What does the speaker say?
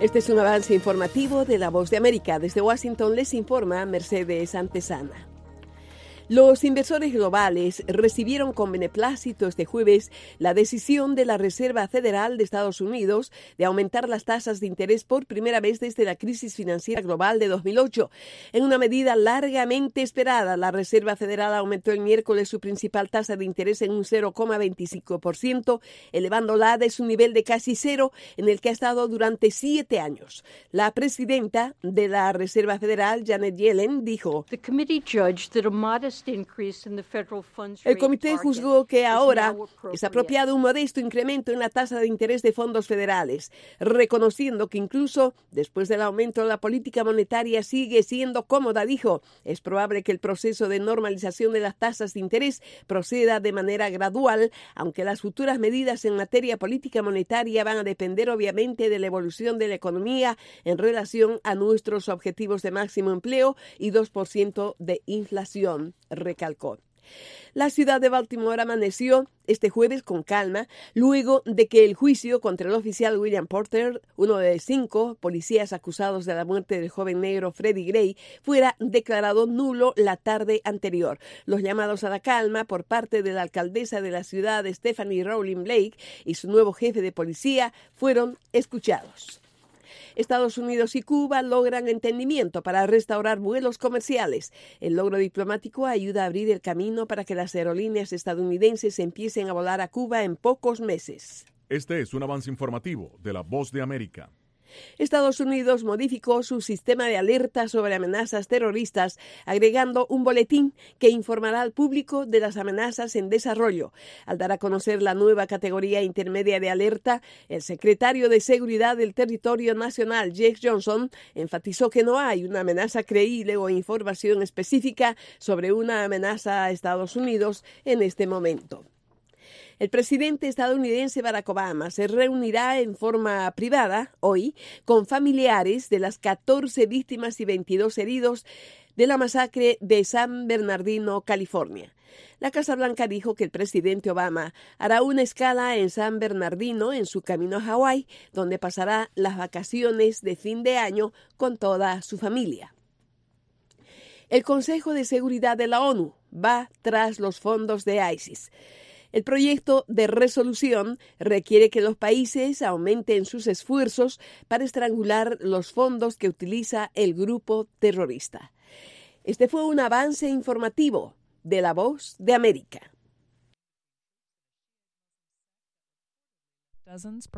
Este es un avance informativo de La Voz de América. Desde Washington les informa Mercedes Antesana. Los inversores globales recibieron con beneplácito este jueves la decisión de la Reserva Federal de Estados Unidos de aumentar las tasas de interés por primera vez desde la crisis financiera global de 2008. En una medida largamente esperada, la Reserva Federal aumentó el miércoles su principal tasa de interés en un 0,25%, elevándola de su nivel de casi cero en el que ha estado durante 7 años. La presidenta de la Reserva Federal, Janet Yellen, dijo: el comité juzgó que ahora es apropiado un modesto incremento en la tasa de interés de fondos federales, reconociendo que incluso después del aumento la política monetaria sigue siendo cómoda, dijo. Es probable que el proceso de normalización de las tasas de interés proceda de manera gradual, aunque las futuras medidas en materia política monetaria van a depender obviamente de la evolución de la economía en relación a nuestros objetivos de máximo empleo y 2% de inflación, recalcó. La ciudad de Baltimore amaneció este jueves con calma luego de que el juicio contra el oficial William Porter, uno de 5 policías acusados de la muerte del joven negro Freddie Gray, fuera declarado nulo la tarde anterior. Los llamados a la calma por parte de la alcaldesa de la ciudad, Stephanie Rowling Blake, y su nuevo jefe de policía fueron escuchados. Estados Unidos y Cuba logran entendimiento para restaurar vuelos comerciales. El logro diplomático ayuda a abrir el camino para que las aerolíneas estadounidenses empiecen a volar a Cuba en pocos meses. Este es un avance informativo de La Voz de América. Estados Unidos modificó su sistema de alerta sobre amenazas terroristas, agregando un boletín que informará al público de las amenazas en desarrollo. Al dar a conocer la nueva categoría intermedia de alerta, el secretario de Seguridad del Territorio Nacional, Jake Johnson, enfatizó que no hay una amenaza creíble o información específica sobre una amenaza a Estados Unidos en este momento. El presidente estadounidense Barack Obama se reunirá en forma privada hoy con familiares de las 14 víctimas y 22 heridos de la masacre de San Bernardino, California. La Casa Blanca dijo que el presidente Obama hará una escala en San Bernardino en su camino a Hawái, donde pasará las vacaciones de fin de año con toda su familia. El Consejo de Seguridad de la ONU va tras los fondos de ISIS. El proyecto de resolución requiere que los países aumenten sus esfuerzos para estrangular los fondos que utiliza el grupo terrorista. Este fue un avance informativo de La Voz de América.